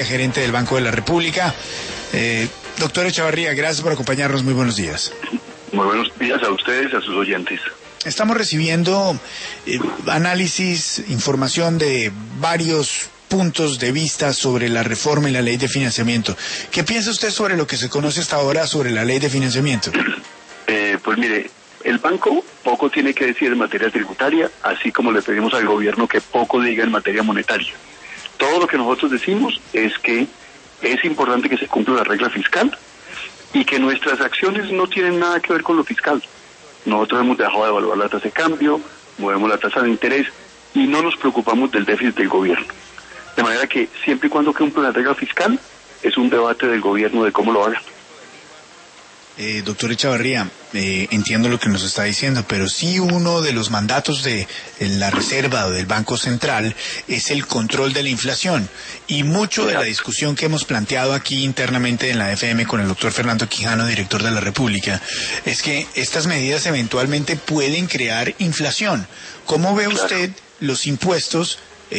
Gerente del Banco de la República. Doctor Echavarría, gracias por acompañarnos. Muy buenos días. Muy buenos días a ustedes, a sus oyentes. Estamos recibiendo análisis, información de varios puntos de vista sobre la reforma y la ley de financiamiento. ¿Qué piensa usted sobre lo que se conoce hasta ahora sobre la ley de financiamiento? Pues mire, el banco poco tiene que decir en materia tributaria, así como le pedimos al gobierno que poco diga en materia monetaria. Todo lo que nosotros decimos es que es importante que se cumpla la regla fiscal y que nuestras acciones no tienen nada que ver con lo fiscal. Nosotros hemos dejado de evaluar la tasa de cambio, movemos la tasa de interés y no nos preocupamos del déficit del gobierno. De manera que siempre y cuando cumpla la regla fiscal, es un debate del gobierno de cómo lo haga. Doctor Echavarría, entiendo lo que nos está diciendo, pero sí uno de los mandatos de la Reserva o del Banco Central es el control de la inflación. Y mucho de la discusión que hemos planteado aquí internamente en la FM con el doctor Fernando Quijano, director de la República, es que estas medidas eventualmente pueden crear inflación. ¿Cómo ve usted los impuestos,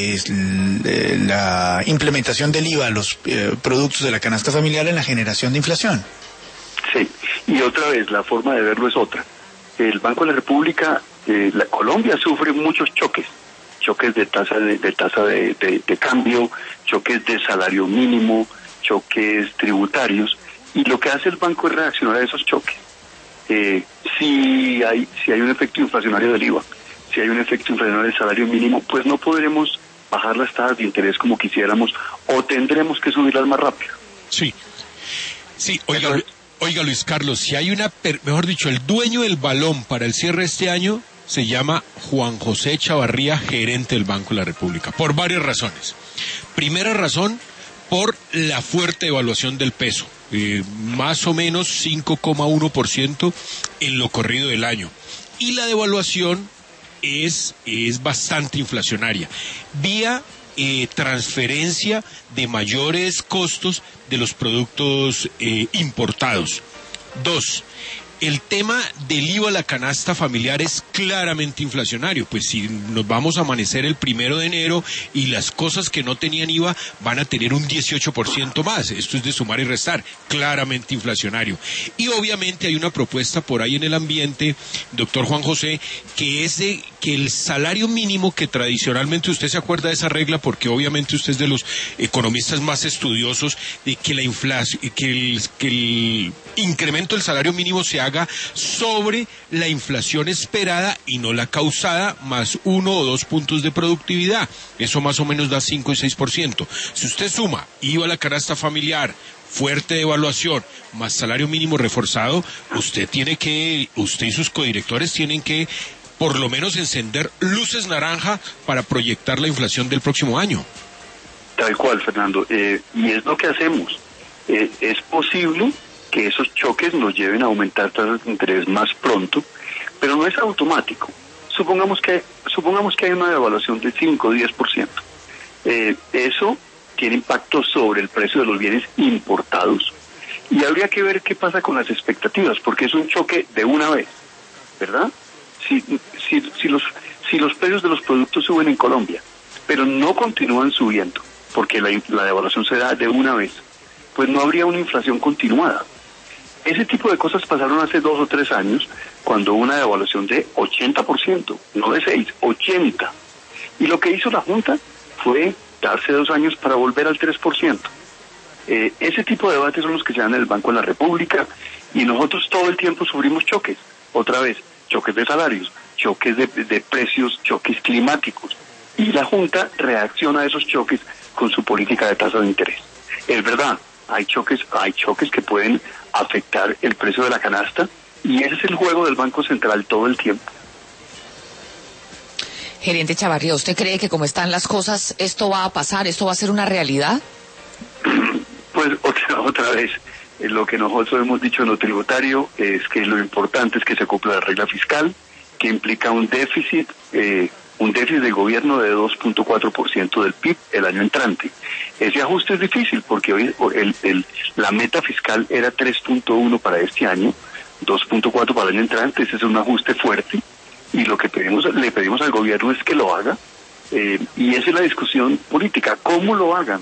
la implementación del IVA a los productos de la canasta familiar en la generación de inflación? Sí, y otra vez, la forma de verlo es otra. El Banco de la República, Colombia sufre muchos choques de tasa de cambio, choques de salario mínimo, choques tributarios, y lo que hace el banco es reaccionar a esos choques. Si hay un efecto inflacionario del IVA, si hay un efecto inflacionario del salario mínimo, pues no podremos bajar las tasas de interés como quisiéramos, o tendremos que subirlas más rápido. Sí, Oiga, Luis Carlos, si hay mejor dicho, el dueño del balón para el cierre de este año se llama Juan José Echavarría, gerente del Banco de la República, por varias razones. Primera razón, por la fuerte devaluación del peso, más o menos 5,1% en lo corrido del año. Y la devaluación es bastante inflacionaria, vía transferencia de mayores costos de los productos importados. 2. El tema del IVA a la canasta familiar es claramente inflacionario, pues si nos vamos a amanecer el 1 de enero y las cosas que no tenían IVA van a tener un 18% más, esto es de sumar y restar, claramente inflacionario. Y obviamente hay una propuesta por ahí en el ambiente, doctor Juan José, que es de que el salario mínimo, que tradicionalmente usted se acuerda de esa regla porque obviamente usted es de los economistas más estudiosos, de que la inflación, que el incremento del salario mínimo se haga sobre la inflación esperada y no la causada, más 1 o 2 puntos de productividad. Eso más o menos da 5 y 6%. Si usted suma IVA a la canasta familiar, fuerte devaluación, más salario mínimo reforzado, usted y sus codirectores tienen que por lo menos encender luces naranja para proyectar la inflación del próximo año. Tal cual, Fernando. Y es lo que hacemos. Es posible que esos choques nos lleven a aumentar tasas de interés más pronto, pero no es automático. Supongamos que hay una devaluación de 5 o 10%. Eso tiene impacto sobre el precio de los bienes importados. Y habría que ver qué pasa con las expectativas, porque es un choque de una vez, ¿verdad? Si los precios de los productos suben en Colombia, pero no continúan subiendo, porque la devaluación se da de una vez, pues no habría una inflación continuada. Ese tipo de cosas pasaron hace 2 o 3 años, cuando hubo una devaluación de 80%, no de 6, 80%. Y lo que hizo la Junta fue darse 2 años para volver al 3%. Ese tipo de debates son los que se dan en el Banco de la República, y nosotros todo el tiempo sufrimos choques. Otra vez, choques de salarios, choques de precios, choques climáticos. Y la Junta reacciona a esos choques con su política de tasa de interés. Es verdad, hay choques que pueden afectar el precio de la canasta, y ese es el juego del Banco Central todo el tiempo. Gerente Echavarría, ¿usted cree que como están las cosas, esto va a pasar, esto va a ser una realidad? Pues otra vez, lo que nosotros hemos dicho en lo tributario es que lo importante es que se cumpla la regla fiscal, que implica un déficit del gobierno de 2.4% del PIB el año entrante. Ese ajuste es difícil porque hoy la meta fiscal era 3.1 para este año, 2.4 para el año entrante. Ese es un ajuste fuerte, y lo que le pedimos al gobierno es que lo haga, y esa es la discusión política, cómo lo hagan.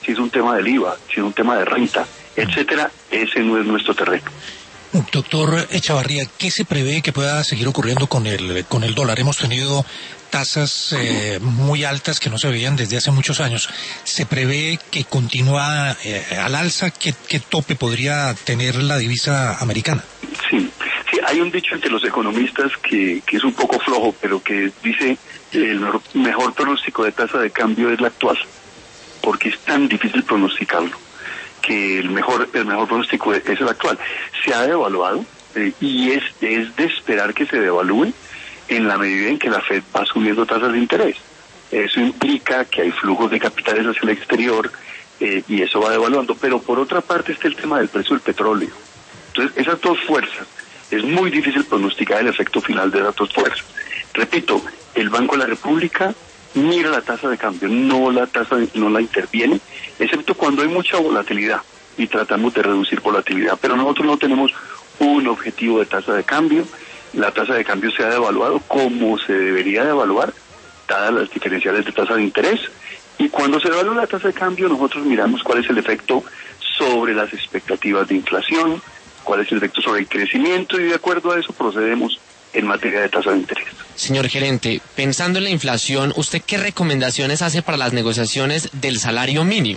si es un tema del IVA, si es un tema de renta, etcétera, ese no es nuestro terreno. Doctor Echavarría, ¿qué se prevé que pueda seguir ocurriendo con el dólar? Hemos tenido tasas muy altas que no se veían desde hace muchos años. ¿Se prevé que continúa al alza? ¿Qué tope podría tener la divisa americana? Sí, hay un dicho entre los economistas que es un poco flojo, pero que dice el mejor pronóstico de tasa de cambio es la actual, porque es tan difícil pronosticarlo, que el mejor pronóstico es el actual. Se ha devaluado y es de esperar que se devalúe en la medida en que la Fed va subiendo tasas de interés. Eso implica que hay flujos de capitales hacia el exterior y eso va devaluando. Pero por otra parte está el tema del precio del petróleo. Entonces, esas dos fuerzas, es muy difícil pronosticar el efecto final de esas dos fuerzas. Repito, el Banco de la República mira la tasa de cambio, no la interviene, excepto cuando hay mucha volatilidad y tratamos de reducir volatilidad, pero nosotros no tenemos un objetivo de tasa de cambio. La tasa de cambio se ha devaluado como se debería de evaluar, dadas las diferenciales de tasa de interés, y cuando se evalúa la tasa de cambio nosotros miramos cuál es el efecto sobre las expectativas de inflación, cuál es el efecto sobre el crecimiento, y de acuerdo a eso procedemos en materia de tasa de interés. Señor gerente, pensando en la inflación, ¿usted qué recomendaciones hace para las negociaciones del salario mínimo?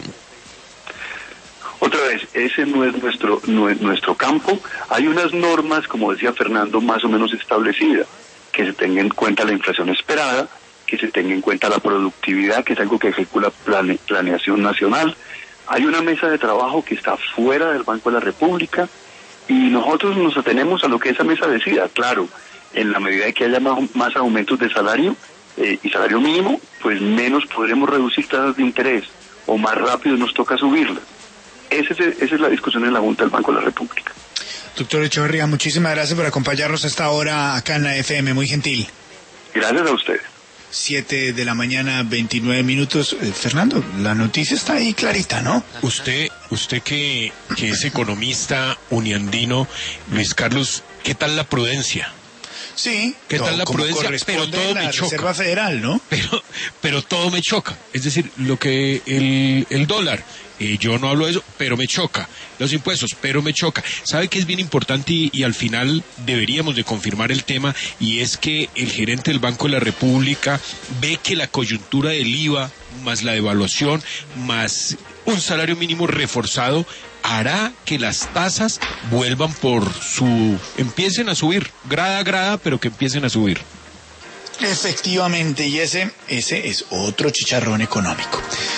Otra vez, ese no es nuestro campo. Hay unas normas, como decía Fernando, más o menos establecidas, que se tenga en cuenta la inflación esperada, que se tenga en cuenta la productividad, que es algo que ejecuta planeación nacional. Hay una mesa de trabajo que está fuera del Banco de la República y nosotros nos atenemos a lo que esa mesa decida. Claro, en la medida que haya más aumentos de salario y salario mínimo, pues menos podremos reducir tasas de interés o más rápido nos toca subirlas. Esa es la discusión en la Junta del Banco de la República. Doctor Echavarría, muchísimas gracias por acompañarnos a esta hora acá en la FM, muy gentil. Gracias a ustedes. 7 de la mañana, 29 minutos. Fernando, la noticia está ahí clarita, ¿no? Usted que es economista uniandino, Luis Carlos, ¿qué tal la prudencia? Sí, ¿qué tal la prudencia? Pero todo me choca. Reserva Federal, ¿no? Pero todo me choca. Es decir, lo que el dólar, yo no hablo de eso, pero me choca. Los impuestos, pero me choca. ¿Sabe qué es bien importante y al final deberíamos de confirmar el tema? Y es que el gerente del Banco de la República ve que la coyuntura del IVA, más la devaluación, más un salario mínimo reforzado, hará que las tasas vuelvan empiecen a subir, grada a grada, pero que empiecen a subir. Efectivamente, y ese es otro chicharrón económico.